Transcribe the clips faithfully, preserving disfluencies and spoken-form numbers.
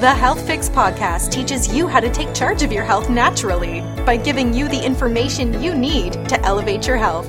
The Health Fix podcast teaches you how to take charge of your health naturally by giving you the information you need to elevate your health.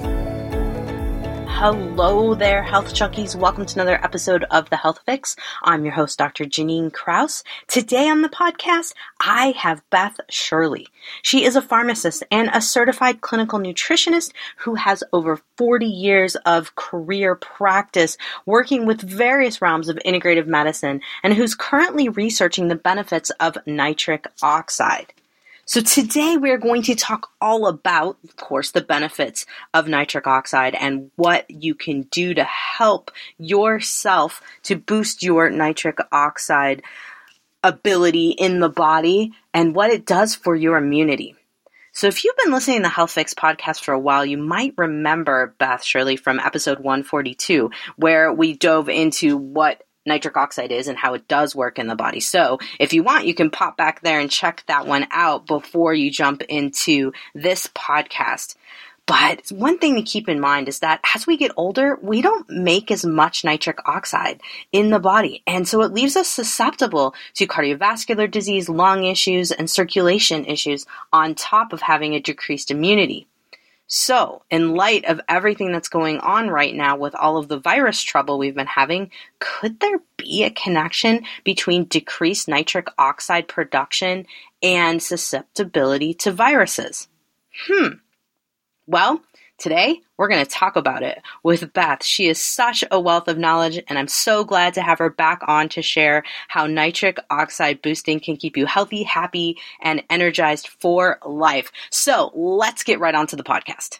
Hello there, health junkies. Welcome to another episode of The Health Fix. I'm your host, Doctor Janine Krause. Today on the podcast, I have Beth Shirley. She is a pharmacist and a certified clinical nutritionist who has over forty years of career practice working with various realms of integrative medicine and who's currently researching the benefits of nitric oxide. So today we're going to talk all about, of course, the benefits of nitric oxide and what you can do to help yourself to boost your nitric oxide ability in the body and what it does for your immunity. So if you've been listening to the Health Fix podcast for a while, you might remember Beth Shirley from episode one forty-two, where we dove into what nitric oxide is and how it does work in the body. So if you want, you can pop back there and check that one out before you jump into this podcast. But one thing to keep in mind is that as we get older, we don't make as much nitric oxide in the body. And so it leaves us susceptible to cardiovascular disease, lung issues, and circulation issues on top of having a decreased immunity. So, in light of everything that's going on right now with all of the virus trouble we've been having, could there be a connection between decreased nitric oxide production and susceptibility to viruses? Hmm. Well, today we're going to talk about it with Beth. She is such a wealth of knowledge, and I'm so glad to have her back on to share how nitric oxide boosting can keep you healthy, happy, and energized for life. So let's get right on to the podcast.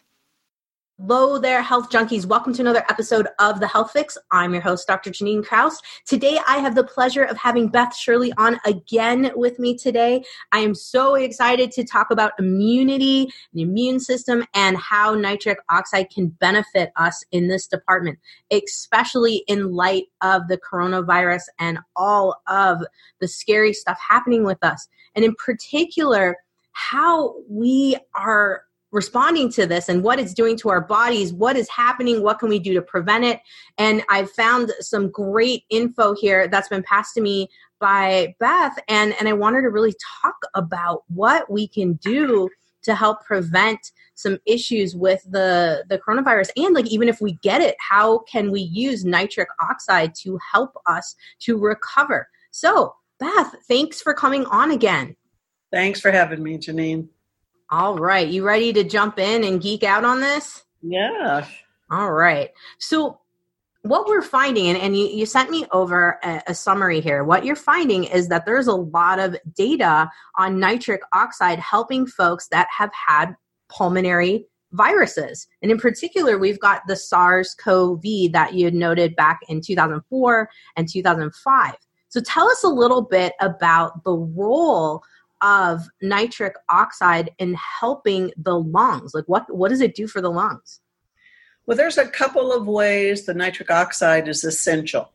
Hello there, health junkies. Welcome to another episode of The Health Fix. I'm your host, Doctor Janine Krause. Today, I have the pleasure of having Beth Shirley on again with me today. I am so excited to talk about immunity, the immune system, and how nitric oxide can benefit us in this department, especially in light of the coronavirus and all of the scary stuff happening with us. And in particular, how we are responding to this and what it's doing to our bodies, what is happening, what can we do to prevent it. And I've found some great info here that's been passed to me by Beth, and, and I wanted to really talk about what we can do to help prevent some issues with the, the coronavirus. And like, even if we get it, how can we use nitric oxide to help us to recover? So Beth, thanks for coming on again. Thanks for having me, Janine. All right. You ready to jump in and geek out on this? Yeah. All right. So what we're finding, and, and you, you sent me over a, a summary here, what you're finding is that there's a lot of data on nitric oxide helping folks that have had pulmonary viruses. And in particular, we've got the SARS-C o V that you had noted back in two thousand four and two thousand five. So tell us a little bit about the role of nitric oxide in helping the lungs. Like what, what does it do for the lungs? Well, there's a couple of ways the nitric oxide is essential.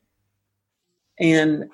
And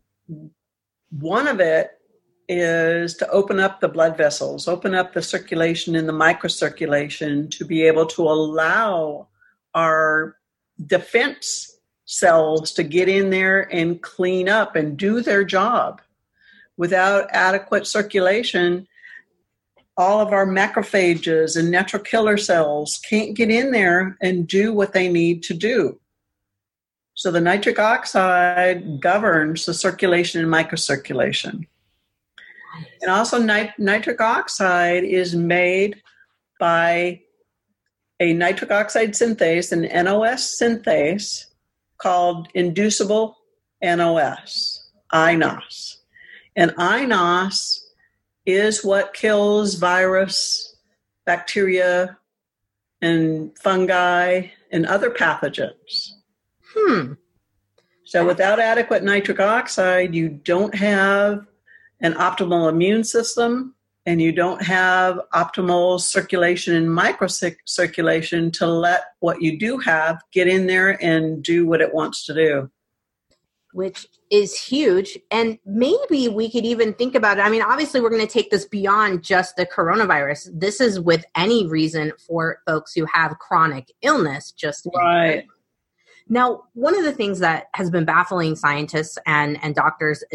one of it is to open up the blood vessels, open up the circulation in the microcirculation to be able to allow our defense cells to get in there and clean up and do their job. Without adequate circulation, all of our macrophages and natural killer cells can't get in there and do what they need to do. So the nitric oxide governs the circulation and microcirculation. And also nit- nitric oxide is made by a nitric oxide synthase, an N O S synthase, called inducible N O S, I N O S. And I N O S is what kills virus, bacteria, and fungi, and other pathogens. Hmm. So without adequate nitric oxide, you don't have an optimal immune system, and you don't have optimal circulation and microcirculation to let what you do have get in there and do what it wants to do. Which is huge. And maybe we could even think about it. I mean, obviously, we're going to take this beyond just the coronavirus. This is with any reason for folks who have chronic illness. Just right. Now, one of the things that has been baffling scientists and, and doctors is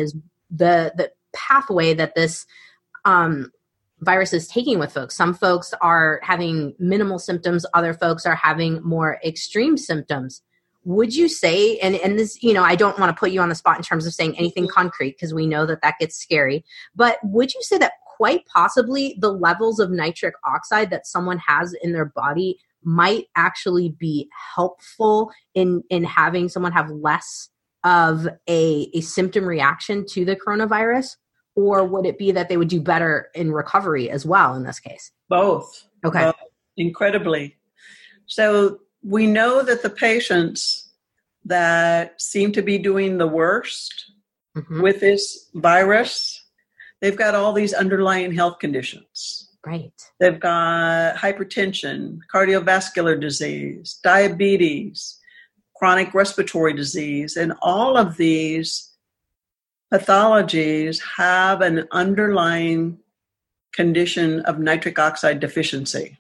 the the pathway that this um, virus is taking with folks. Some folks are having minimal symptoms. Other folks are having more extreme symptoms. Would you say, and, and this, you know, I don't want to put you on the spot in terms of saying anything concrete because we know that that gets scary, but would you say that quite possibly the levels of nitric oxide that someone has in their body might actually be helpful in, in having someone have less of a, a symptom reaction to the coronavirus? Or would it be that they would do better in recovery as well in this case? Both. Okay. Uh, incredibly. So we know that the patients that seem to be doing the worst mm-hmm. with this virus, they've got all these underlying health conditions. Right. They've got hypertension, cardiovascular disease, diabetes, chronic respiratory disease, and all of these pathologies have an underlying condition of nitric oxide deficiency.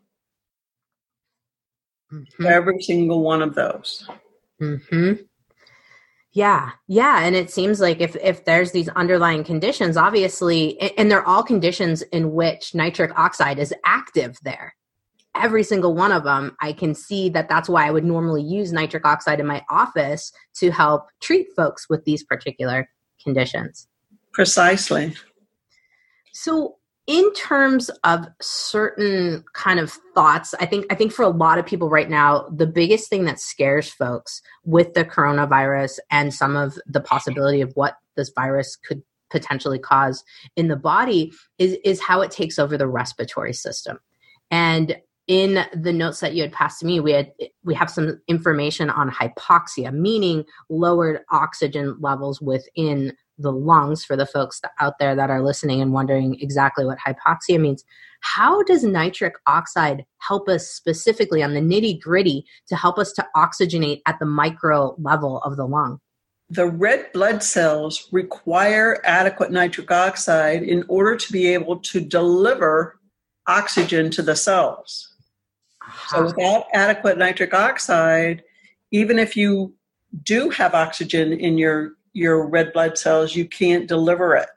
Mm-hmm. Every single one of those. Mm-hmm. Yeah. Yeah. And it seems like if, if there's these underlying conditions, obviously, and they're all conditions in which nitric oxide is active there. Every single one of them, I can see that that's why I would normally use nitric oxide in my office to help treat folks with these particular conditions. Precisely. So in terms of certain kind of thoughts, I think I think for a lot of people right now, the biggest thing that scares folks with the coronavirus and some of the possibility of what this virus could potentially cause in the body is, is how it takes over the respiratory system. And in the notes that you had passed to me, we had we have some information on hypoxia, meaning lowered oxygen levels within the lungs for the folks out there that are listening and wondering exactly what hypoxia means. How does nitric oxide help us specifically on the nitty gritty to help us to oxygenate at the micro level of the lung? The red blood cells require adequate nitric oxide in order to be able to deliver oxygen to the cells. So without adequate nitric oxide, even if you do have oxygen in your, your red blood cells, you can't deliver it.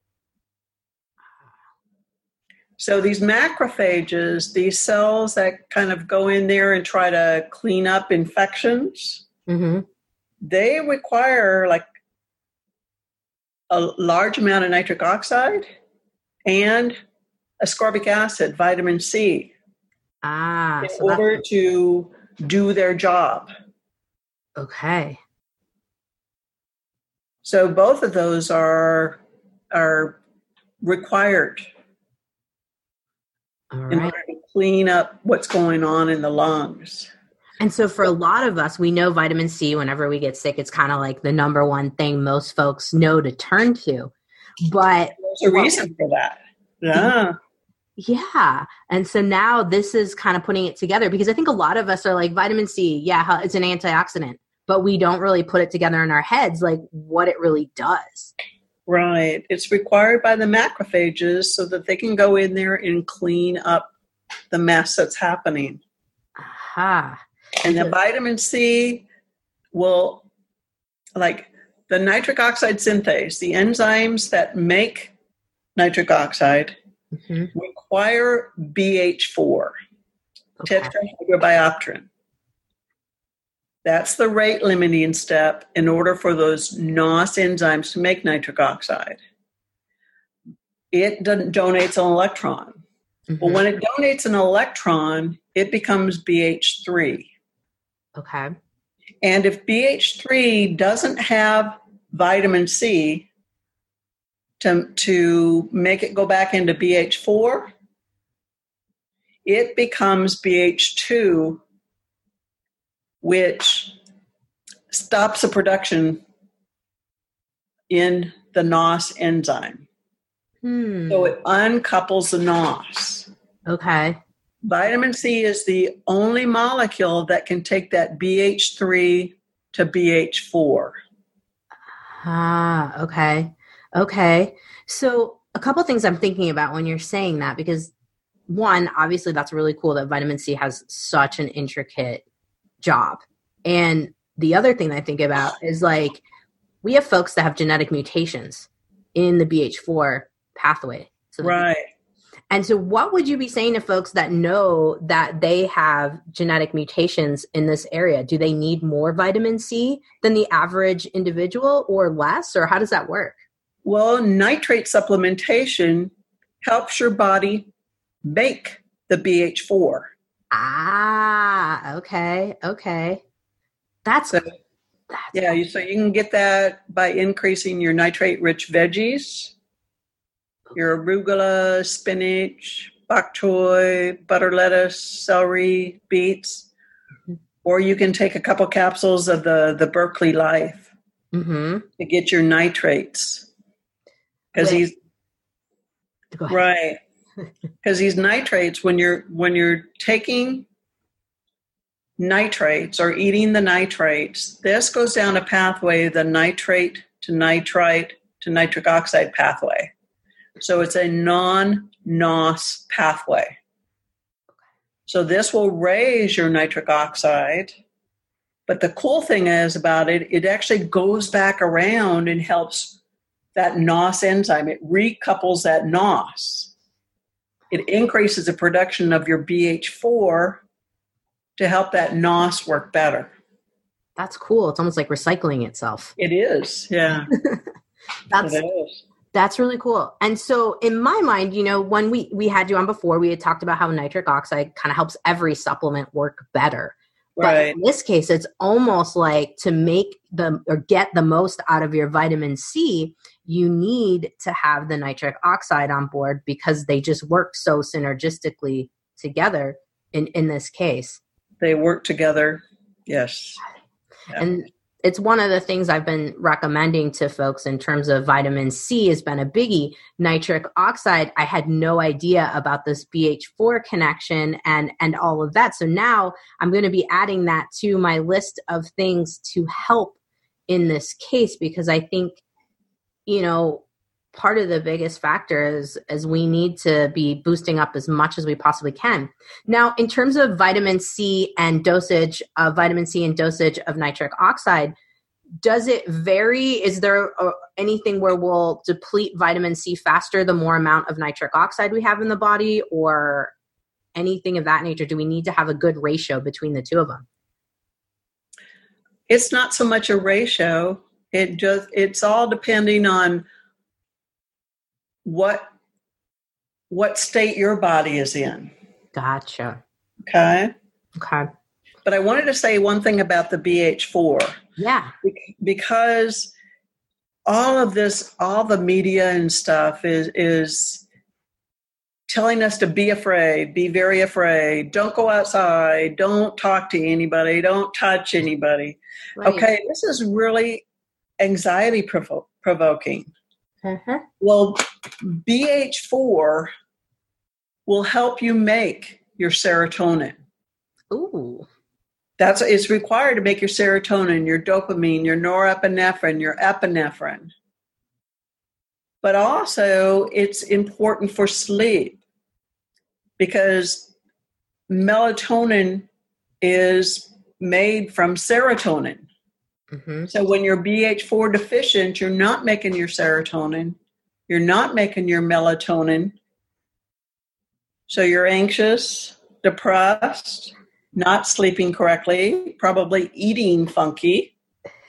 So these macrophages, these cells that kind of go in there and try to clean up infections, mm-hmm. they require like a large amount of nitric oxide and ascorbic acid, vitamin C. Ah, in so order to do their job. Okay. So both of those are are required All right. in order to clean up what's going on in the lungs. And so for a lot of us, we know vitamin C, whenever we get sick, it's kind of like the number one thing most folks know to turn to. But there's a reason for that. Yeah. Yeah. And so now this is kind of putting it together because I think a lot of us are like vitamin C, yeah, it's an antioxidant, but we don't really put it together in our heads like what it really does. Right. It's required by the macrophages so that they can go in there and clean up the mess that's happening. Aha. And the vitamin C will, like the nitric oxide synthase, the enzymes that make nitric oxide, mm-hmm. require B H four, okay. tetrahydrobiopterin. That's the rate limiting step in order for those N O S enzymes to make nitric oxide. It donates an electron. Mm-hmm. But when it donates an electron, it becomes B H three. Okay. And if B H three doesn't have vitamin C to, to make it go back into B H four, it becomes B H two, which stops the production in the N O S enzyme. Hmm. So it uncouples the N O S. Okay. Vitamin C is the only molecule that can take that B H three to B H four. Ah, okay. Okay. So a couple things I'm thinking about when you're saying that, because one, obviously that's really cool that vitamin C has such an intricate job. And the other thing I think about is like, we have folks that have genetic mutations in the B H four pathway. So right. And so what would you be saying to folks that know that they have genetic mutations in this area? Do they need more vitamin C than the average individual or less? Or how does that work? Well, nitrate supplementation helps your body make the B H four. Ah, okay. Okay. That's, so, that's yeah. You, so you can get that by increasing your nitrate-rich veggies. Your arugula, spinach, bok choy, butter lettuce, celery, beets, mm-hmm. or you can take a couple capsules of the, the Berkeley Life mm-hmm. to get your nitrates. Because these, right, because these nitrates, when you're when you're taking nitrates or eating the nitrates, this goes down a pathway, the nitrate to nitrite to nitric oxide pathway. So it's a non-N O S pathway. So this will raise your nitric oxide. But the cool thing is about it, it actually goes back around and helps that N O S enzyme. It recouples that N O S. It increases the production of your B H four to help that N O S work better. That's cool. It's almost like recycling itself. It is, yeah. That's it is. That's really cool. And so in my mind, you know, when we, we had you on before, we had talked about how nitric oxide kind of helps every supplement work better. Right. But in this case, it's almost like to make the or get the most out of your vitamin C, you need to have the nitric oxide on board because they just work so synergistically together in, in this case. They work together. Yes. Yeah. And it's one of the things I've been recommending to folks in terms of vitamin C has been a biggie. Nitric oxide, I had no idea about this B H four connection and, and all of that. So now I'm going to be adding that to my list of things to help in this case, because I think, you know, part of the biggest factor is, is we need to be boosting up as much as we possibly can. Now, in terms of vitamin C and dosage of vitamin C and dosage of nitric oxide, does it vary? Is there uh, anything where we'll deplete vitamin C faster the more amount of nitric oxide we have in the body, or anything of that nature? Do we need to have a good ratio between the two of them? It's not so much a ratio. It just, it's all depending on what what state your body is in. Gotcha. Okay. Okay. But I wanted to say one thing about the B H four. Yeah. Because all of this, all the media and stuff is is telling us to be afraid, be very afraid, don't go outside, don't talk to anybody, don't touch anybody. Right. Okay, this is really anxiety provo- provoking. Uh-huh. Well, B H four will help you make your serotonin. Ooh. That's it's required to make your serotonin, your dopamine, your norepinephrine, your epinephrine. But also, it's important for sleep because melatonin is made from serotonin. Mm-hmm. So when you're B H four deficient, you're not making your serotonin. You're not making your melatonin. So you're anxious, depressed, not sleeping correctly, probably eating funky.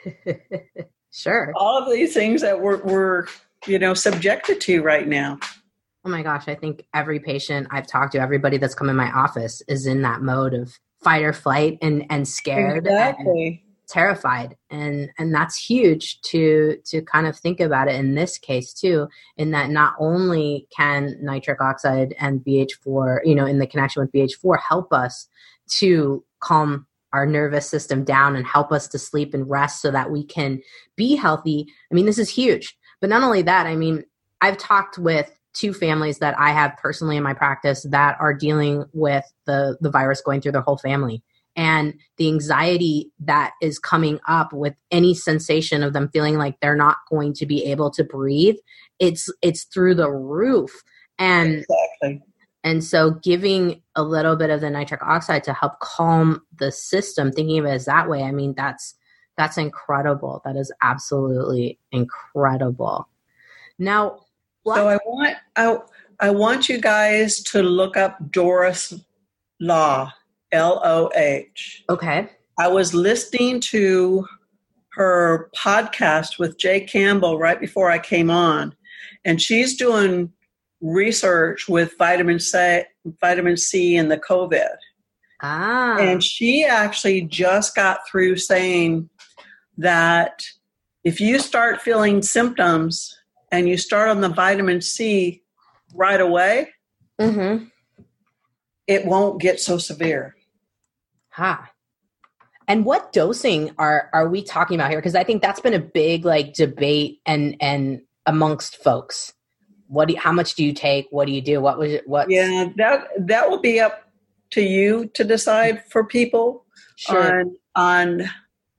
Sure. All of these things that we're, we're, you know, subjected to right now. Oh my gosh. I think every patient I've talked to, everybody that's come in my office is in that mode of fight or flight and, and scared. Exactly. And terrified. And, and that's huge to, to kind of think about it in this case too, in that not only can nitric oxide and B H four, you know, in the connection with B H four help us to calm our nervous system down and help us to sleep and rest so that we can be healthy. I mean, this is huge, but not only that, I mean, I've talked with two families that I have personally in my practice that are dealing with the, the virus going through their whole family. And the anxiety that is coming up with any sensation of them feeling like they're not going to be able to breathe, it's it's through the roof. And exactly. And so giving a little bit of the nitric oxide to help calm the system, thinking of it as that way, I mean, that's that's incredible. That is absolutely incredible. Now, what? So I want I, I want you guys to look up Doris Law, L O H. Okay. I was listening to her podcast with Jay Campbell right before I came on, and she's doing research with vitamin C, vitamin C and the COVID. Ah. And she actually just got through saying that if you start feeling symptoms and you start on the vitamin C right away, mm-hmm. it won't get so severe. Ha. And what dosing are are we talking about here? Because I think that's been a big like debate and and amongst folks. What do you, how much do you take? What do you do? What was it? What? Yeah, that that will be up to you to decide for people Sure. on on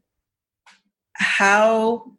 how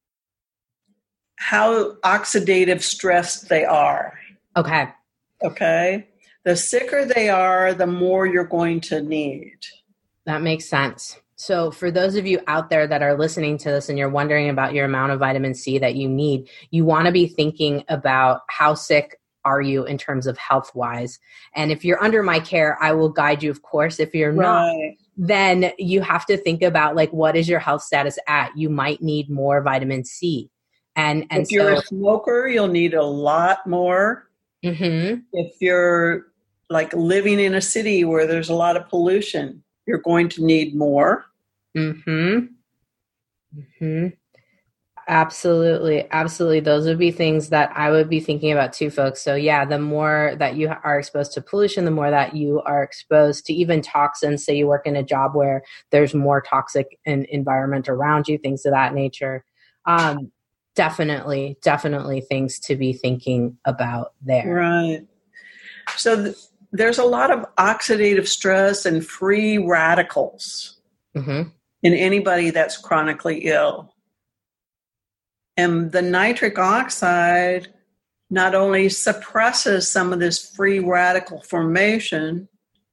how oxidative stressed they are. Okay. Okay. The sicker they are, the more you're going to need. That makes sense. So for those of you out there that are listening to this and you're wondering about your amount of vitamin C that you need, you want to be thinking about how sick are you in terms of health wise. And if you're under my care, I will guide you, of course. If you're not, Right. then you have to think about like, what is your health status at? You might need more vitamin C. And, and if you're so, a smoker, you'll need a lot more. mm-hmm. If you're like living in a city where there's a lot of pollution, you're going to need more. Mm-hmm. Mm-hmm. Absolutely. Absolutely. Those would be things that I would be thinking about too, folks. So yeah, the more that you are exposed to pollution, the more that you are exposed to even toxins. Say you work in a job where there's more toxic in, environment around you, things of that nature. Um, definitely, definitely things to be thinking about there. Right. So th- there's a lot of oxidative stress and free radicals Mm-hmm. in anybody that's chronically ill. And the nitric oxide not only suppresses some of this free radical formation,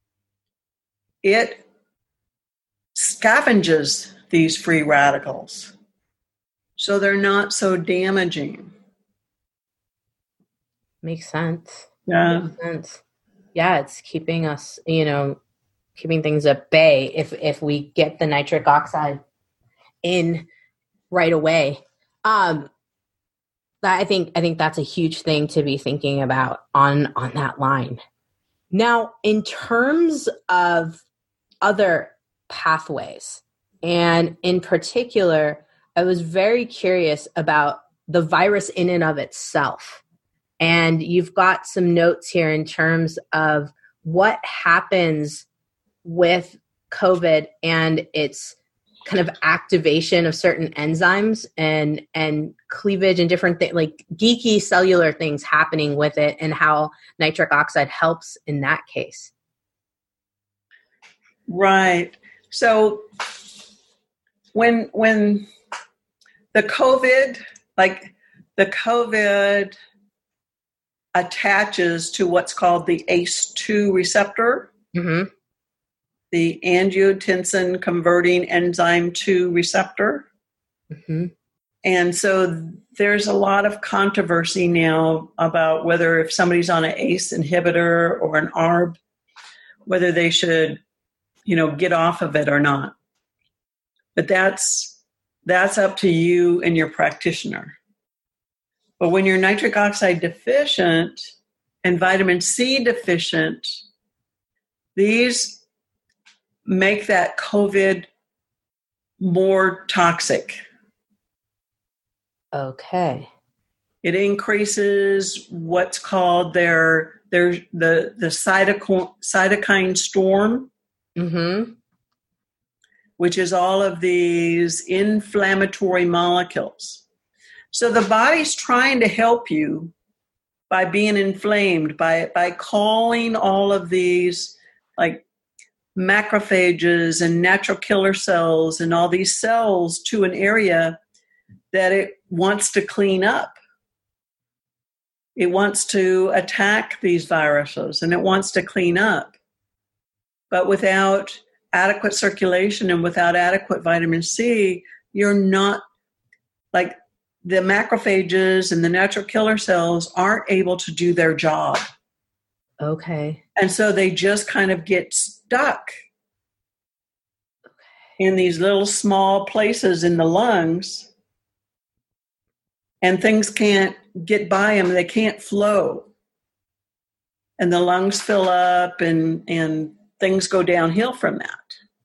it scavenges these free radicals. So they're not so damaging. Makes sense. Yeah. Makes sense. Yeah, it's keeping us, you know, keeping things at bay if if we get the nitric oxide in right away. Um, that I think I think that's a huge thing to be thinking about on on that line. Now, in terms of other pathways, and in particular, I was very curious about the virus in and of itself. And you've got some notes here in terms of what happens with COVID and its kind of activation of certain enzymes and and cleavage and different things, like geeky cellular things happening with it, and how nitric oxide helps in that case. Right. So when when the COVID, like the COVID attaches to what's called the A C E two receptor, Mm-hmm. the angiotensin converting enzyme two receptor. Mm-hmm. And so there's a lot of controversy now about whether if somebody's on an A C E inhibitor or an A R B, whether they should, you know, get off of it or not. But that's that's up to you and your practitioner. But when you're nitric oxide deficient and vitamin C deficient, these make that COVID more toxic. Okay. It increases what's called their their the the cytokine cytokine storm, Mm-hmm. which is all of these inflammatory molecules. So the body's trying to help you by being inflamed, by by calling all of these like macrophages and natural killer cells and all these cells to an area that it wants to clean up. It wants to attack these viruses and it wants to clean up. But without adequate circulation and without adequate vitamin C, you're not, like, the macrophages and the natural killer cells aren't able to do their job. Okay. And so they just kind of get stuck in these little small places in the lungs, and things can't get by them. They can't flow. And the lungs fill up, and, and things go downhill from that.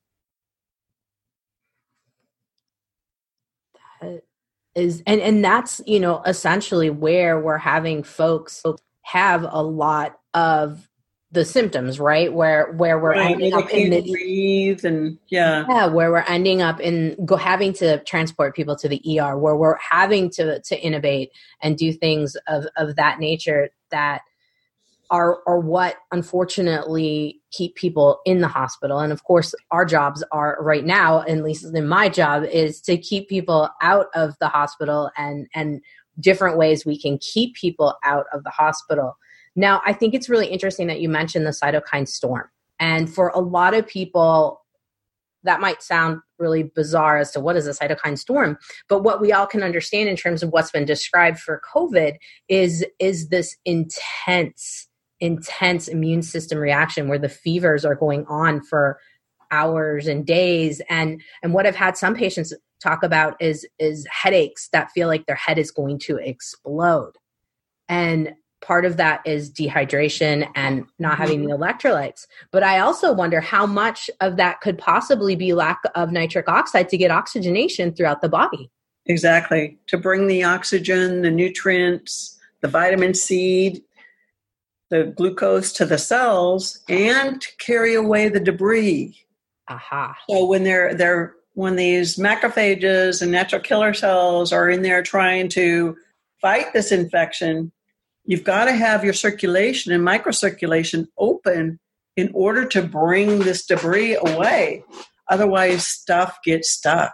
That is, and, and that's, you know, essentially where we're having folks have a lot of the symptoms, right? Where where we're right, ending up in the breathe and yeah, yeah, where we're ending up in go having to transport people to the E R, where we're having to to innovate and do things of of that nature that are are what unfortunately keep people in the hospital. And of course, our jobs are right now, at least in my job, is to keep people out of the hospital and and different ways we can keep people out of the hospital. Now, I think it's really interesting that you mentioned the cytokine storm. And for a lot of people, that might sound really bizarre as to what is a cytokine storm. But what we all can understand in terms of what's been described for COVID is, is this intense, intense immune system reaction where the fevers are going on for hours and days. And, and what I've had some patients talk about is, is headaches that feel like their head is going to explode. And part of that is dehydration and not having the electrolytes. But I also wonder how much of that could possibly be lack of nitric oxide to get oxygenation throughout the body. Exactly. To bring the oxygen, the nutrients, the vitamin C, the glucose to the cells, and to carry away the debris. Aha. So when they're they're when these macrophages and natural killer cells are in there trying to fight this infection, you've got to have your circulation and microcirculation open in order to bring this debris away. Otherwise, stuff gets stuck.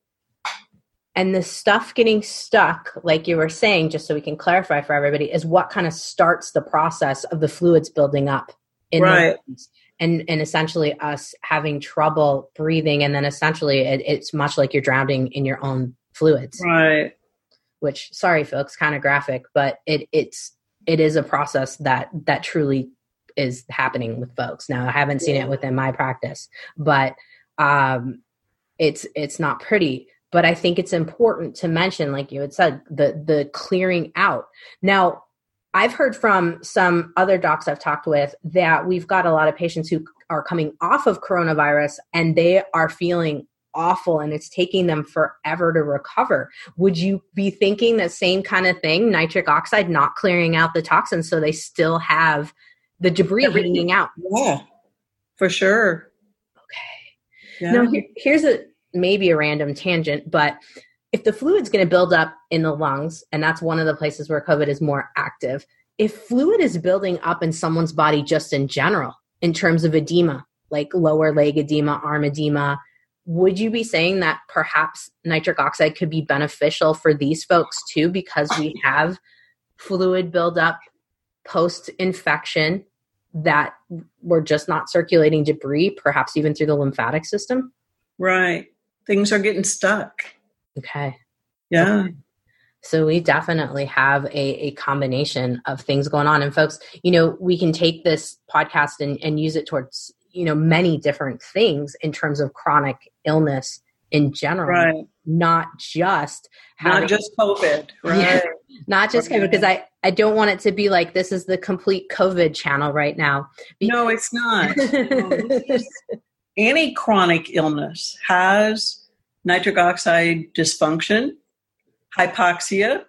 And the stuff getting stuck, like you were saying, just so we can clarify for everybody, is what kind of starts the process of the fluids building up in right. the lungs. And, and essentially us having trouble breathing. And then essentially it, it's much like you're drowning in your own fluids. Right. Which, sorry, folks, kind of graphic, but it it's it is a process that that truly is happening with folks. Now, I haven't seen it within my practice, but um, it's it's not pretty. But I think it's important to mention, like you had said, the the clearing out. Now, I've heard from some other docs I've talked with that we've got a lot of patients who are coming off of coronavirus and they are feeling awful and it's taking them forever to recover. Would you be thinking the same kind of thing? Nitric oxide not clearing out the toxins so they still have the debris Everything. hanging out? Yeah, for sure. Okay. Yeah. Now, here, here's a maybe a random tangent, but if the fluid's going to build up in the lungs, and that's one of the places where COVID is more active, if fluid is building up in someone's body just in general, in terms of edema, like lower leg edema, arm edema, would you be saying that perhaps nitric oxide could be beneficial for these folks too, because we have fluid buildup post-infection that we're just not circulating debris, perhaps even through the lymphatic system? Right. Things are getting stuck. Okay. Yeah. Okay. So we definitely have a, a combination of things going on. And folks, you know, we can take this podcast and, and use it towards, you know, many different things in terms of chronic illness in general, right. not just not having, just COVID, right? Yeah, not just right. COVID, because I, I don't want it to be like this is the complete COVID channel right now. Because- no, it's not. No, any chronic illness has nitric oxide dysfunction, hypoxia,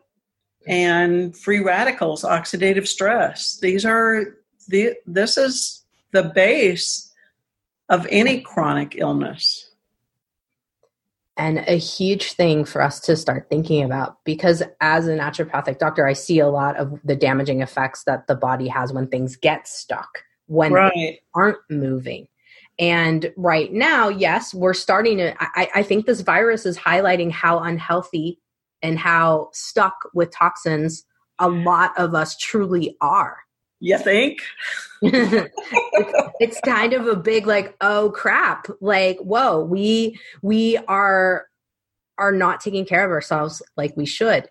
and free radicals, oxidative stress. These are the this is the base of any chronic illness. And a huge thing for us to start thinking about, because as a naturopathic doctor, I see a lot of the damaging effects that the body has when things get stuck, when right. they aren't moving. And right now, yes, we're starting to, I, I think this virus is highlighting how unhealthy and how stuck with toxins a lot of us truly are. You think? it's, it's kind of a big like, oh crap, like, whoa, we we are are not taking care of ourselves like we should.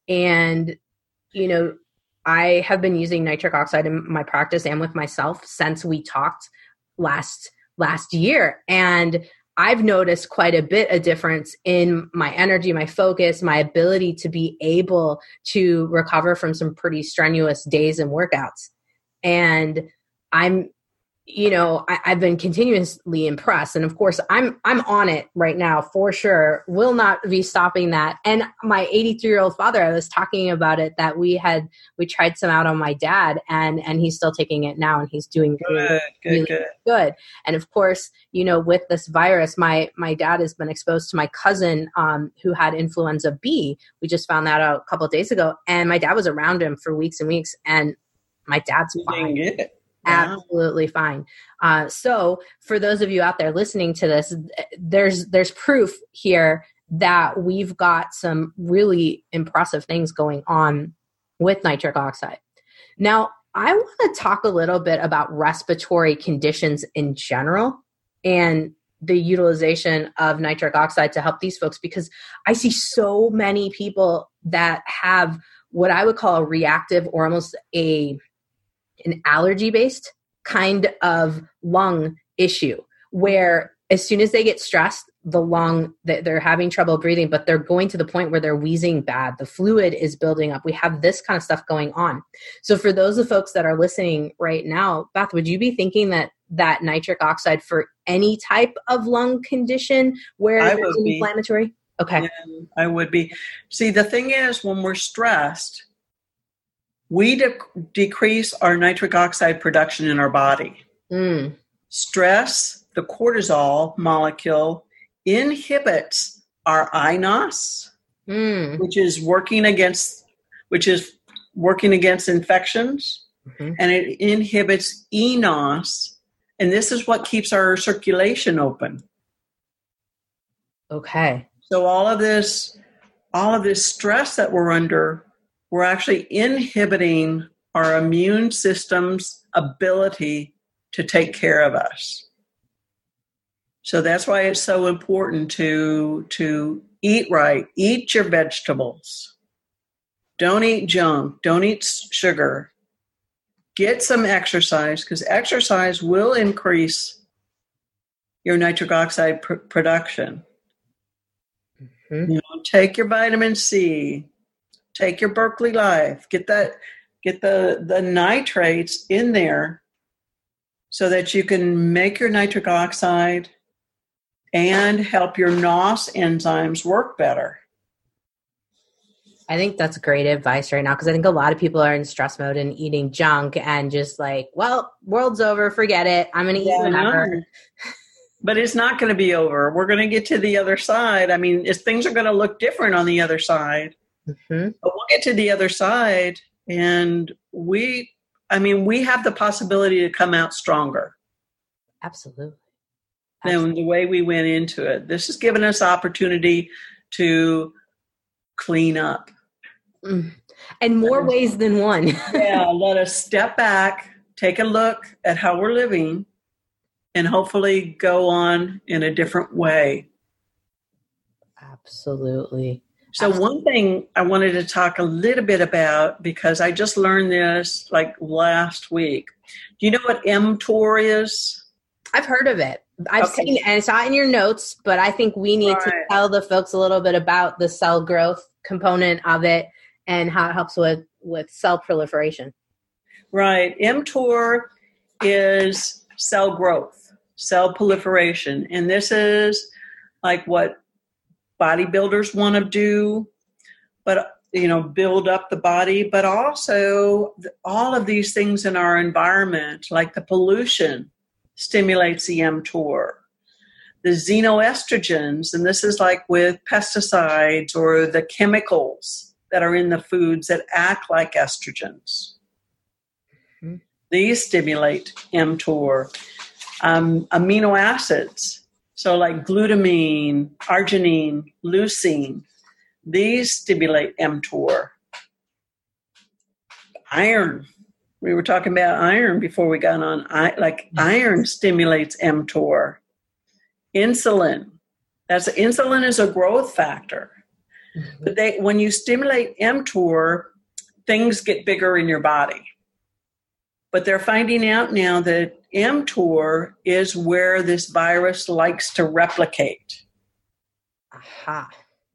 And, you know, I have been using nitric oxide in my practice and with myself since we talked last last year. And I've noticed quite a bit of difference in my energy, my focus, my ability to be able to recover from some pretty strenuous days and workouts. And I'm, you know, I, I've been continuously impressed. And of course, I'm I'm on it right now for sure. Will not be stopping that. And my eighty-three-year-old father, I was talking about it, that we had, we tried some out on my dad, and and he's still taking it now, and he's doing really, good, good, really good. good. And of course, you know, with this virus, my my dad has been exposed to my cousin um, who had influenza B. We just found that out a couple of days ago. And my dad was around him for weeks and weeks, and my dad's You fine. didn't get it. Absolutely fine. Uh, so for those of you out there listening to this, there's there's proof here that we've got some really impressive things going on with nitric oxide. Now, I want to talk a little bit about respiratory conditions in general and the utilization of nitric oxide to help these folks, because I see so many people that have what I would call a reactive or almost a an allergy-based kind of lung issue, where as soon as they get stressed, the lung, they're having trouble breathing, but they're going to the point where they're wheezing bad. The fluid is building up. We have this kind of stuff going on. So for those of folks that are listening right now, Beth, would you be thinking that that nitric oxide for any type of lung condition where I there's would an be. inflammatory? Okay. Yeah, I would be. See, the thing is, when we're stressed, we de- decrease our nitric oxide production in our body. Mm. Stress, the cortisol molecule, inhibits our I N O S, Mm. which is working against, which is working against infections, Mm-hmm. and it inhibits E N O S, and this is what keeps our circulation open. Okay. So all of this, all of this stress that we're under, we're actually inhibiting our immune system's ability to take care of us. So that's why it's so important to, to eat right. Eat your vegetables. Don't eat junk. Don't eat sugar. Get some exercise, because exercise will increase your nitric oxide pr- production. Mm-hmm. You know, take your vitamin C. Take your Berkeley Life. Get that, get the, the nitrates in there so that you can make your nitric oxide and help your N O S enzymes work better. I think that's great advice right now, because I think a lot of people are in stress mode and eating junk and just like, well, world's over, forget it. I'm going to eat whatever. But it's not going to be over. We're going to get to the other side. I mean, it's, things are going to look different on the other side. Mm-hmm. But we'll get to the other side, and we, I mean, we have the possibility to come out stronger. Absolutely. Than the way we went into it. This has given us opportunity to clean up. Mm. And more um, ways than one. Yeah, let us step back, take a look at how we're living, and hopefully go on in a different way. Absolutely. So one thing I wanted to talk a little bit about, because I just learned this like last week. Do you know what mTOR is? I've heard of it. I've okay. seen it, and it's not in your notes, but I think we need right. to tell the folks a little bit about the cell growth component of it and how it helps with, with cell proliferation. Right. mTOR is cell growth, cell proliferation. And this is like what bodybuilders want to do, but, you know, build up the body, but also all of these things in our environment, like the pollution, stimulates the mTOR. The xenoestrogens, and this is like with pesticides or the chemicals that are in the foods that act like estrogens. Mm-hmm. These stimulate mTOR. Um, amino acids, so like glutamine, arginine, leucine, these stimulate mTOR. Iron. We were talking about iron before we got on. I, like iron stimulates mTOR. Insulin. That's insulin is a growth factor. Mm-hmm. But they, when you stimulate mTOR, things get bigger in your body. But they're finding out now that mTOR is where this virus likes to replicate. Aha.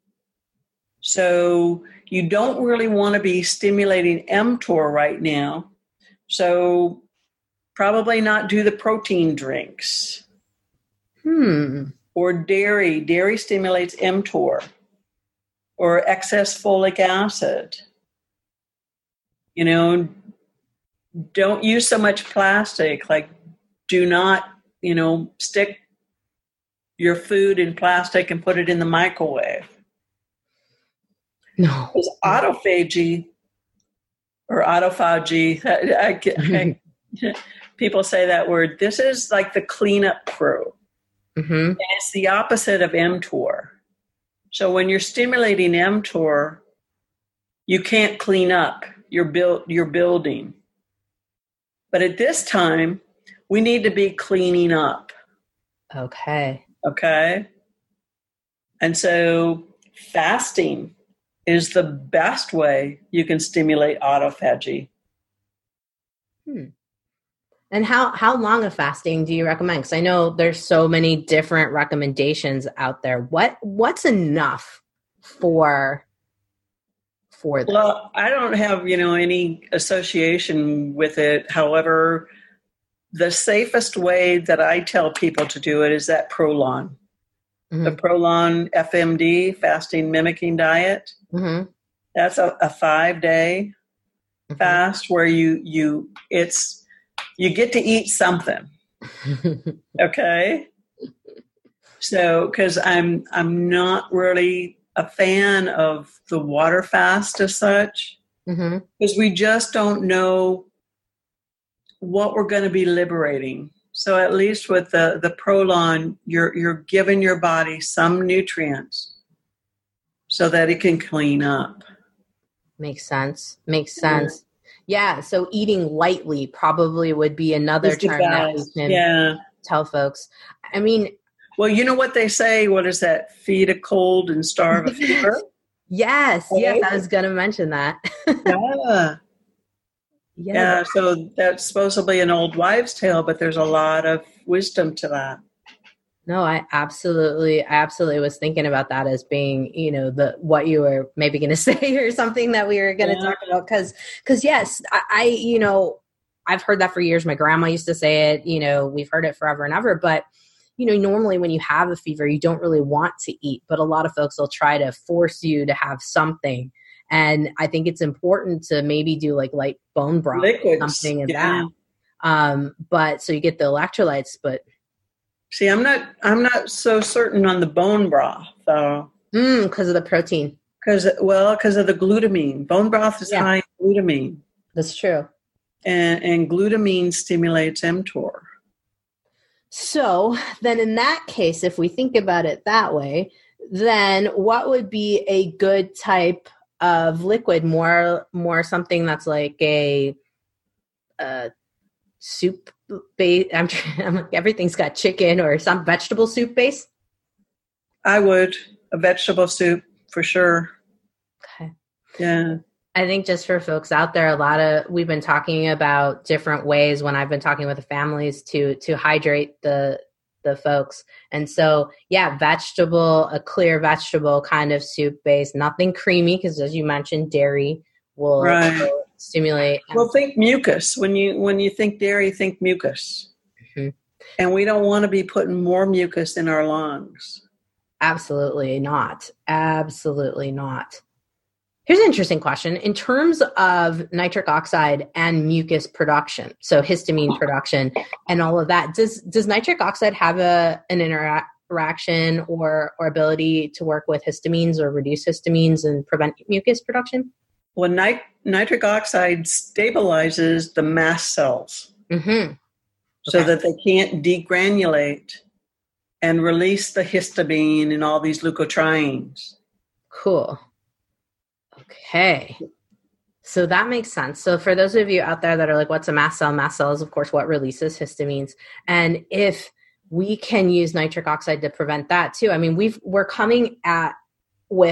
So you don't really want to be stimulating mTOR right now. So probably not do the protein drinks. Hmm. Or dairy. Dairy stimulates mTOR. Or excess folic acid. You know, don't use so much plastic. Like, do not, you know, stick your food in plastic and put it in the microwave. No. Because autophagy or autophagy, I, I, I, people say that word. This is like the cleanup crew. Mm-hmm. And it's the opposite of mTOR. So when you're stimulating mTOR, you can't clean up. You're, build, you're building. But at this time, we need to be cleaning up. Okay. Okay? And so fasting is the best way you can stimulate autophagy. Hmm. And how, how long of fasting do you recommend? Because I know there's so many different recommendations out there. What what's enough for for this? Well, I don't have, you know, any association with it. However, the safest way that I tell people to do it is that Prolon. Mm-hmm. The Prolon F M D, fasting mimicking diet. Mm-hmm. That's a, a five-day mm-hmm. fast where you you it's you get to eat something. Okay? So, because I'm I'm not really a fan of the water fast as such, because mm-hmm. we just don't know what we're going to be liberating. So at least with the, the Prolon, you're you're giving your body some nutrients so that it can clean up. Makes sense. Makes sense. Yeah. yeah so eating lightly probably would be another term that we can yeah. tell folks. I mean, well, you know what they say? What is that? Feed a cold and starve a fever? Yes. Okay. Yes. I was going to mention that. yeah. Yeah. Yeah. So that's supposedly an old wives' tale, but there's a lot of wisdom to that. No, I absolutely, I absolutely was thinking about that as being, you know, the, what you were maybe going to say or something that we were going to yeah. talk about. Cause, cause yes, I, I, you know, I've heard that for years. My grandma used to say it, you know, we've heard it forever and ever, but you know, normally when you have a fever, you don't really want to eat, but a lot of folks will try to force you to have something. And I think it's important to maybe do like light bone broth, liquids, something in yeah. that. Um, but so you get the electrolytes, but see, I'm not, I'm not so certain on the bone broth though. Mm, because of the protein. Because, well, because of the glutamine. Bone broth is yeah. high in glutamine. That's true. And, and glutamine stimulates mTOR. So then in that case, if we think about it that way, then what would be a good type of liquid? More, more something that's like a, a soup base. I'm, I'm like, everything's got chicken or some vegetable soup base. I would a vegetable soup for sure. Okay. Yeah. I think just for folks out there, a lot of, we've been talking about different ways when I've been talking with the families to, to hydrate the, the folks. And so, yeah, vegetable, a clear vegetable kind of soup base, nothing creamy. Cause as you mentioned, dairy will, right. will stimulate. Well, think mucus. When you, when you think dairy, think mucus. Mm-hmm. And we don't want to be putting more mucus in our lungs. Absolutely not. Absolutely not. Here's an interesting question. In terms of nitric oxide and mucus production, so histamine production and all of that, does does nitric oxide have a an interaction or, or ability to work with histamines or reduce histamines and prevent mucus production? Well, nit- nitric oxide stabilizes the mast cells mm-hmm. so okay. that they can't degranulate and release the histamine and all these leukotrienes. Cool. Okay. So that makes sense. So for those of you out there that are like, what's a mast cell? Mast cell is, of course, what releases histamines. And if we can use nitric oxide to prevent that too, I mean, we've, we're coming at with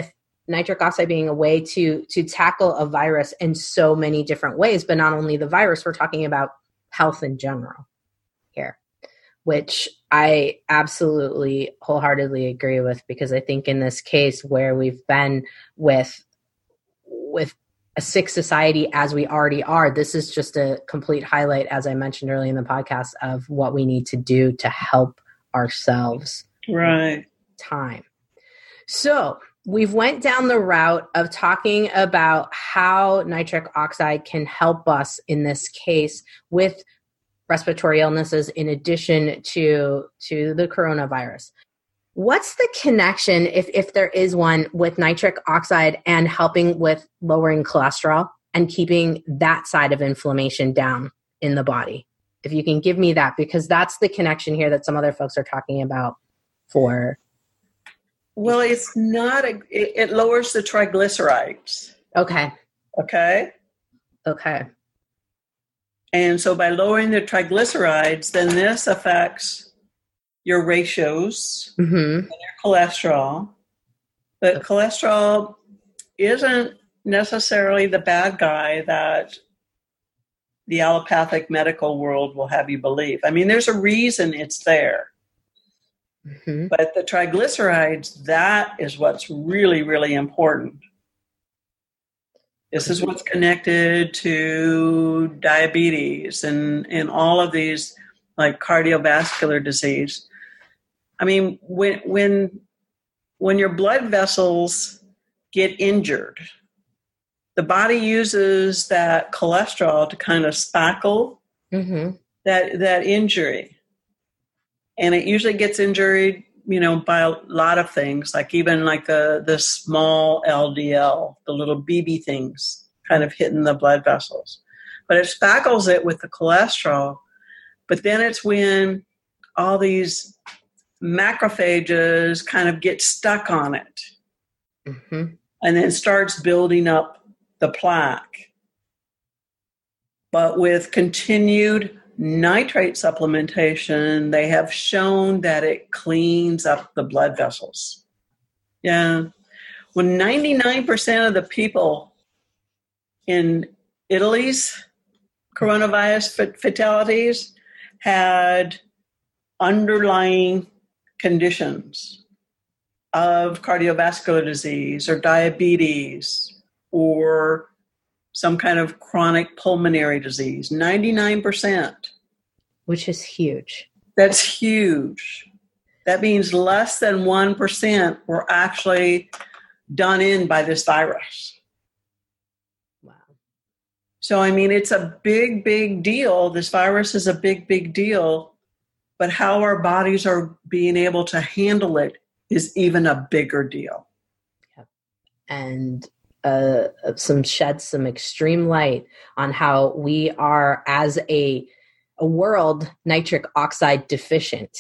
nitric oxide being a way to to tackle a virus in so many different ways, but not only the virus, we're talking about health in general here, which I absolutely wholeheartedly agree with, because I think in this case where we've been with with a sick society as we already are, this is just a complete highlight, as I mentioned earlier in the podcast, of what we need to do to help ourselves. Right. Time. So we've went down the route of talking about how nitric oxide can help us in this case with respiratory illnesses in addition to, to the coronavirus. What's the connection, if, if there is one, with nitric oxide and helping with lowering cholesterol and keeping that side of inflammation down in the body? If you can give me that, because that's the connection here that some other folks are talking about for. Well, it's not, a, it, it lowers the triglycerides. Okay. Okay. Okay. And so by lowering the triglycerides, then this affects your ratios mm-hmm. and your cholesterol. But okay. cholesterol isn't necessarily the bad guy that the allopathic medical world will have you believe. I mean, there's a reason it's there. Mm-hmm. But the triglycerides, that is what's really, really important. This is what's connected to diabetes and, and all of these, like cardiovascular disease. I mean, when when when your blood vessels get injured, the body uses that cholesterol to kind of spackle mm-hmm. that that injury. And it usually gets injured, you know, by a lot of things, like even like the, the small L D L, the little B B things kind of hitting the blood vessels. But it spackles it with the cholesterol. But then it's when all these macrophages kind of get stuck on it mm-hmm. and then starts building up the plaque. But with continued nitrate supplementation, they have shown that it cleans up the blood vessels. Yeah. When ninety-nine percent of the people in Italy's coronavirus fatalities had underlying conditions of cardiovascular disease or diabetes or some kind of chronic pulmonary disease, ninety-nine percent. Which is huge. That's huge. That means less than one percent were actually done in by this virus. Wow. So, I mean, it's a big, big deal. This virus is a big, big deal. But how our bodies are being able to handle it is even a bigger deal. Yep. And uh, some shed some extreme light on how we are, as a, a world, nitric oxide deficient.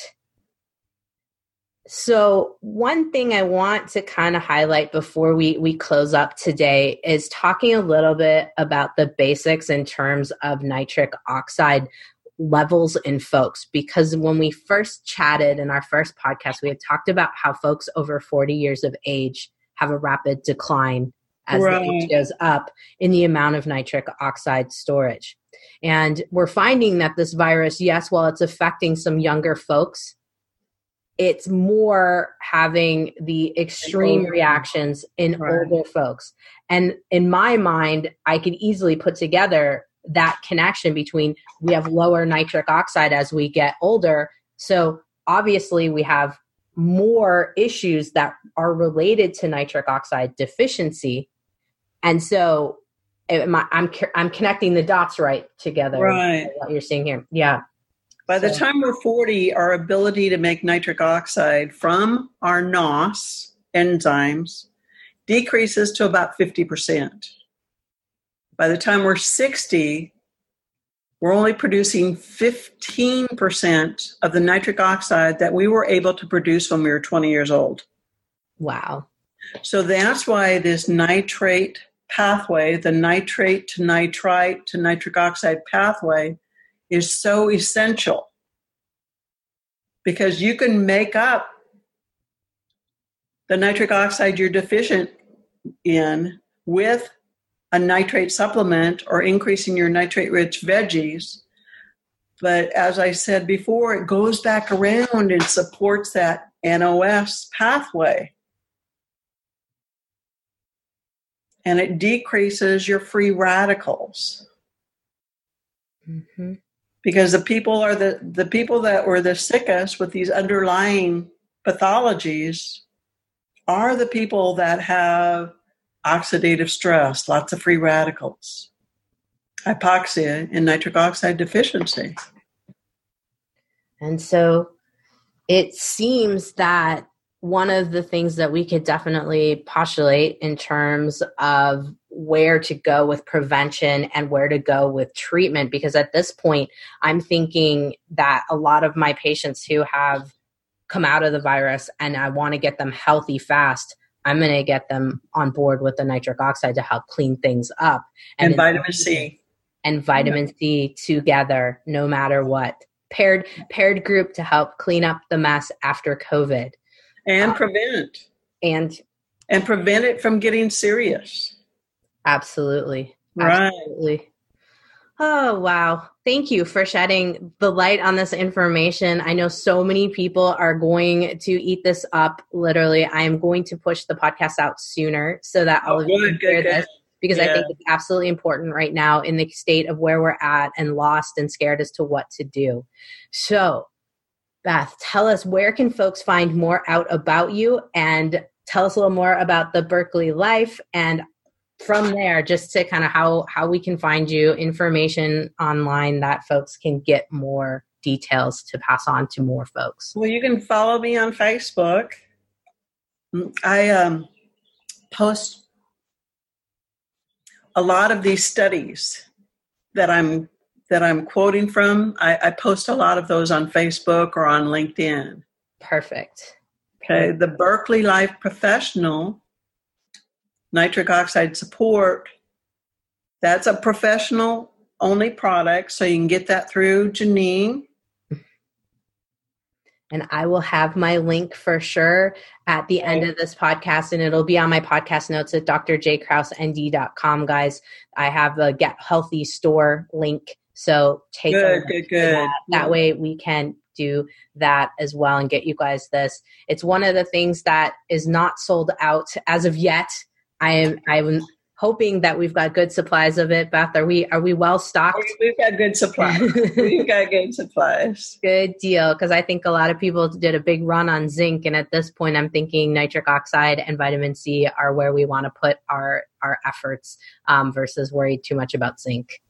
So one thing I want to kind of highlight before we, we close up today is talking a little bit about the basics in terms of nitric oxide levels in folks, because when we first chatted in our first podcast, we had talked about how folks over forty years of age have a rapid decline as right. the age goes up in the amount of nitric oxide storage. And we're finding that this virus, yes, while it's affecting some younger folks, it's more having the extreme reactions in right. older folks. And in my mind, I could easily put together that connection between we have lower nitric oxide as we get older. So obviously we have more issues that are related to nitric oxide deficiency. And so I'm, I'm connecting the dots right together. Right. What you're seeing here. Yeah. By the so. time we're forty, our ability to make nitric oxide from our N O S enzymes decreases to about fifty percent. By the time we're sixty, we're only producing fifteen percent of the nitric oxide that we were able to produce when we were twenty years old. Wow. So that's why this nitrate pathway, the nitrate to nitrite to nitric oxide pathway, is so essential. Because you can make up the nitric oxide you're deficient in with a nitrate supplement or increasing your nitrate-rich veggies. But as I said before, it goes back around and supports that N O S pathway. And it decreases your free radicals. Mm-hmm. Because the people are the, the people that were the sickest with these underlying pathologies are the people that have oxidative stress, lots of free radicals, hypoxia, and nitric oxide deficiency. And so it seems that one of the things that we could definitely postulate in terms of where to go with prevention and where to go with treatment, because at this point, I'm thinking that a lot of my patients who have come out of the virus and I want to get them healthy fast, I'm going to get them on board with the nitric oxide to help clean things up. And, and vitamin C. And vitamin yeah. C together, no matter what. Paired paired group to help clean up the mess after COVID. And um, prevent. And and prevent it from getting serious. Absolutely. Right. Absolutely. Oh, wow. Thank you for shedding the light on this information. I know so many people are going to eat this up. Literally, I am going to push the podcast out sooner so that all oh, of you good, can hear good, this. Good. Because yeah. I think it's absolutely important right now in the state of where we're at and lost and scared as to what to do. So, Beth, tell us, where can folks find more out about you, and tell us a little more about the Berkeley Life, and from there, just to kind of how, how we can find you, information online that folks can get more details to pass on to more folks. Well, you can follow me on Facebook. I um, post a lot of these studies that I'm that I'm quoting from. I, I post a lot of those on Facebook or on LinkedIn. Perfect. Okay, the Berkeley Life Professional Nitric Oxide Support, that's a professional only product, so you can get that through Janine. And I will have my link for sure at the end of this podcast, and it'll be on my podcast notes at d r j kraus n d dot com, guys. I have a Get Healthy store link, so take good, a look good, good. That. that way we can do that as well and get you guys this. It's one of the things that is not sold out as of yet. I am I'm hoping that we've got good supplies of it. Beth, are we are we well stocked? We've got good supplies. We've got good supplies. Good deal, because I think a lot of people did a big run on zinc, and at this point I'm thinking nitric oxide and vitamin C are where we want to put our, our efforts um, versus worry too much about zinc.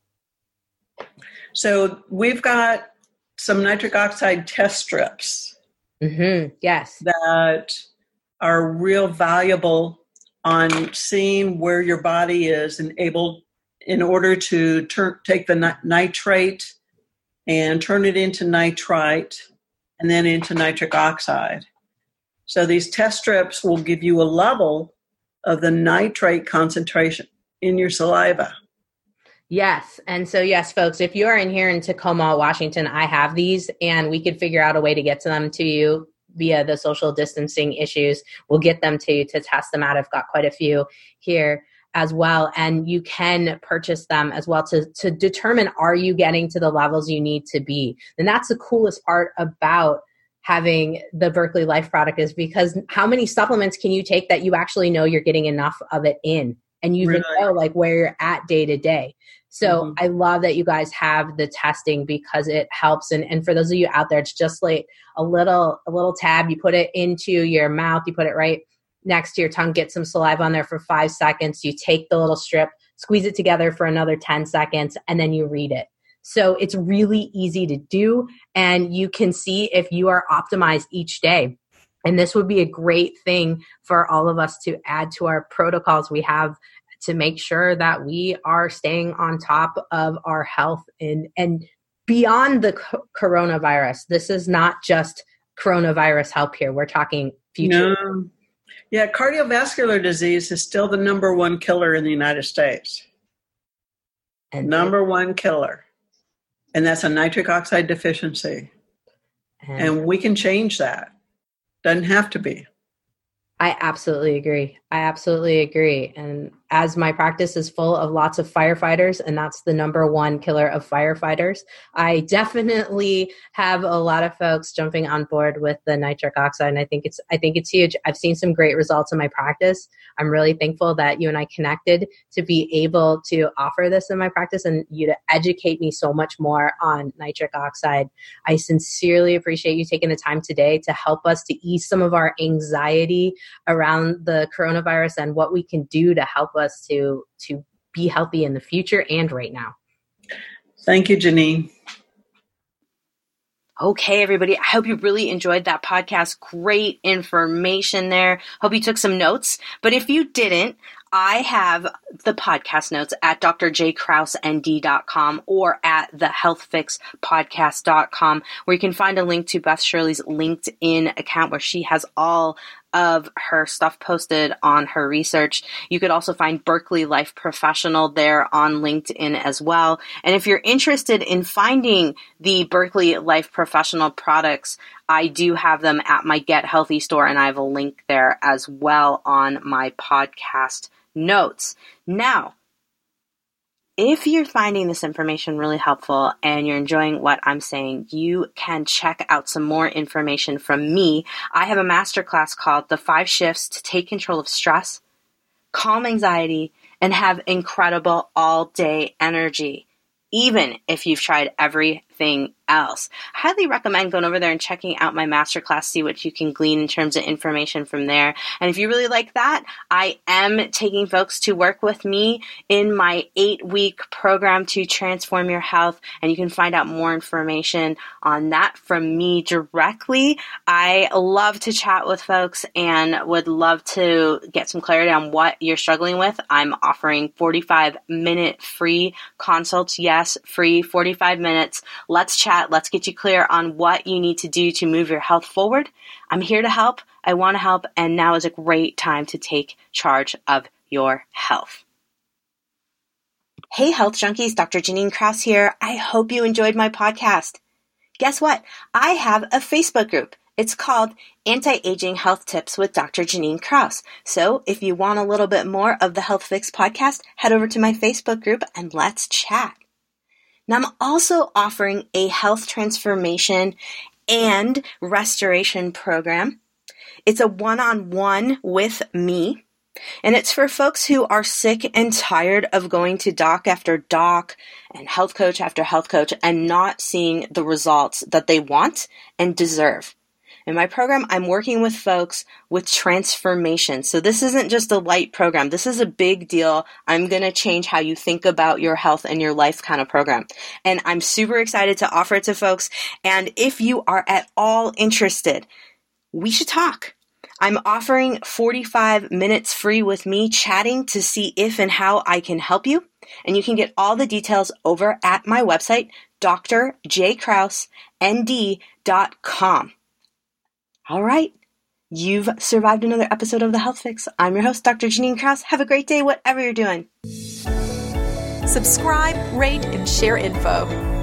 So we've got some nitric oxide test strips. Mm-hmm. Yes. That are real valuable on seeing where your body is and able, in order to turn, take the ni- nitrate and turn it into nitrite and then into nitric oxide. So these test strips will give you a level of the nitrate concentration in your saliva. Yes. And so, yes, folks, if you are in here in Tacoma, Washington, I have these, and we could figure out a way to get to them to you via the social distancing issues. We'll get them to you to test them out. I've got quite a few here as well. And you can purchase them as well to, to determine, are you getting to the levels you need to be? And that's the coolest part about having the Berkeley Life product, is because how many supplements can you take that you actually know you're getting enough of it in, and you even Really? know like where you're at day to day. So mm-hmm. I love that you guys have the testing, because it helps. And, and for those of you out there, it's just like a little, a little tab. You put it into your mouth, you put it right next to your tongue, get some saliva on there for five seconds. You take the little strip, squeeze it together for another ten seconds, and then you read it. So it's really easy to do, and you can see if you are optimized each day. And this would be a great thing for all of us to add to our protocols we have to make sure that we are staying on top of our health and, and beyond the co- coronavirus. This is not just coronavirus help here. We're talking future. No. Yeah, cardiovascular disease is still the number one killer in the United States. And number one killer. And that's a nitric oxide deficiency. And, and we can change that. Doesn't have to be. I absolutely agree. I absolutely agree. And as my practice is full of lots of firefighters, and that's the number one killer of firefighters, I definitely have a lot of folks jumping on board with the nitric oxide. And I think it's, I think it's huge. I've seen some great results in my practice. I'm really thankful that you and I connected to be able to offer this in my practice and you to educate me so much more on nitric oxide. I sincerely appreciate you taking the time today to help us to ease some of our anxiety around the coronavirus and what we can do to help us to to be healthy in the future and right now. Thank you, Janine. Okay, everybody. I hope you really enjoyed that podcast. Great information there. Hope you took some notes. But if you didn't, I have the podcast notes at d r j kraus n d dot com or at the health fix podcast dot com, where you can find a link to Beth Shirley's LinkedIn account where she has all of her stuff posted on her research. You could also find Berkeley Life Professional there on LinkedIn as well. And if you're interested in finding the Berkeley Life Professional products, I do have them at my Get Healthy store, and I have a link there as well on my podcast notes. Now, if you're finding this information really helpful and you're enjoying what I'm saying, you can check out some more information from me. I have a masterclass called The Five Shifts to Take Control of Stress, Calm Anxiety, and Have Incredible All-Day Energy, even if you've tried everything else. I highly recommend going over there and checking out my masterclass, see what you can glean in terms of information from there. And if you really like that, I am taking folks to work with me in my eight-week program to transform your health, and you can find out more information on that from me directly. I love to chat with folks and would love to get some clarity on what you're struggling with. I'm offering forty-five minute free consults. Yes, free forty-five minutes. Let's chat. Let's get you clear on what you need to do to move your health forward. I'm here to help. I want to help. And now is a great time to take charge of your health. Hey, health junkies, Doctor Janine Kraus here. I hope you enjoyed my podcast. Guess what? I have a Facebook group. It's called Anti-Aging Health Tips with Doctor Janine Kraus. So if you want a little bit more of the Health Fix podcast, head over to my Facebook group and let's chat. Now, I'm also offering a health transformation and restoration program. It's a one-on-one with me, and it's for folks who are sick and tired of going to doc after doc and health coach after health coach and not seeing the results that they want and deserve. In my program, I'm working with folks with transformation. So this isn't just a light program. This is a big deal. I'm going to change how you think about your health and your life kind of program. And I'm super excited to offer it to folks. And if you are at all interested, we should talk. I'm offering forty-five minutes free with me chatting to see if and how I can help you. And you can get all the details over at my website, d r j kraus n d dot com. All right. You've survived another episode of The Health Fix. I'm your host, Doctor Janine Kraus. Have a great day, whatever you're doing. Subscribe, rate, and share info.